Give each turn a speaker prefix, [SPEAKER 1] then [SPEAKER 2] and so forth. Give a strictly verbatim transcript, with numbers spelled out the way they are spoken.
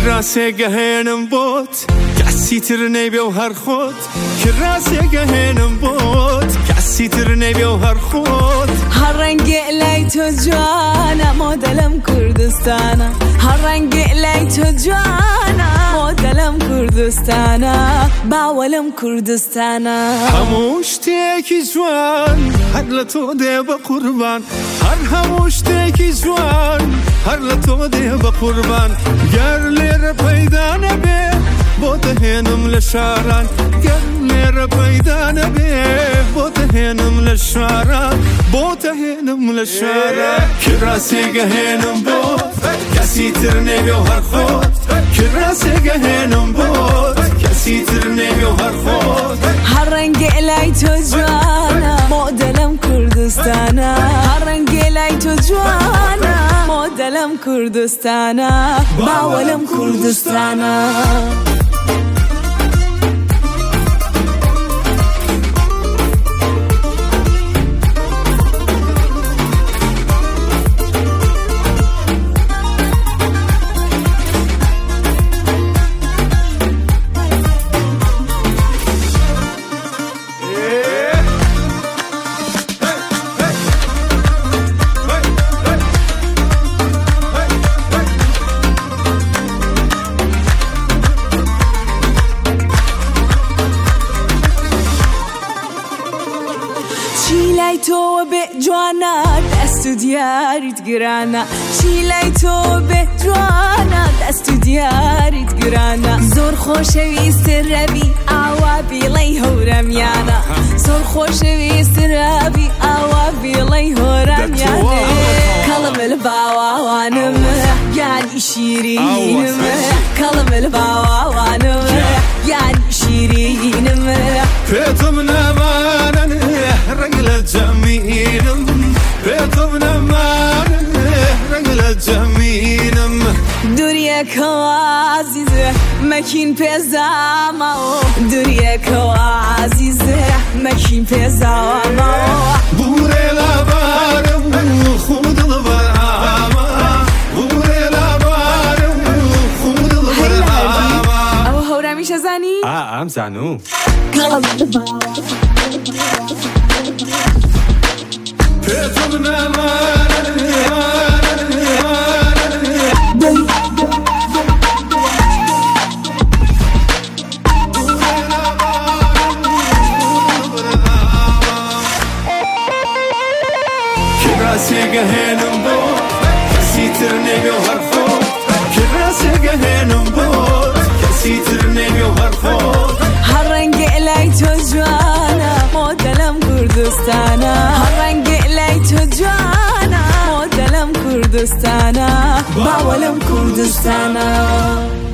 [SPEAKER 1] کراسه گهنم بود کسی تر نبیو هر خود کراسه گهنم بود کسی تر نبیو هر خود
[SPEAKER 2] هر رنگ لای تو جانا مدلم کردستانا هر رنگ لای تو جانا مدلم کردستانا باولم کردستانا
[SPEAKER 1] هموش تکی جوان هر لطو ده با قربان هر هموش تکی جوان هر لطو ده با قربان گر لیر پیدا نبه بود هنم لشاران گر لیر پیدا نبه بود هنم لشاران بود هنم لشاران کراسه گهنم بود کسی تر نبیو هر خود کراسه گهنم بود کسی تر نبیو هر خود
[SPEAKER 2] هر رنگ لای تو جوانا مدلم کردستانا هر رنگ لای تو جوانا مدلم کردستانا باولم کردستانا چیلای تو به جوانا دستو دیاریت گرانا چیلای تو به جوانا دستو دیاریت گرانا زور خوشویست ربی آوا بیلی هورم یانا زور خوشویست ربی آوا بیلی هورم یانا کلم الباوا وانم یعنی شیرینم کلم الباوا وانم یعنی شیرینم
[SPEAKER 1] پیتم نمانن رجل جميلم بيتم نمان رجل جميلم
[SPEAKER 2] دوریک عزیزه مکین پیزاما دوریک عزیزه مکین پیزاما
[SPEAKER 1] بوره لبارم خود لبارم بوره لبارم خود لبارم
[SPEAKER 2] او هورا میشه زنی؟
[SPEAKER 1] آه ام زنو پیتم نمان کراسه گهنم بود کسی تر نبیو هر خود کراسه گهنم بود کسی تر نبیو هر خود
[SPEAKER 2] هر رنگ لای تو جوانا مدلم کردستانا هر رنگ لای تو جوانا مدلم کردستانا باولم کردستانا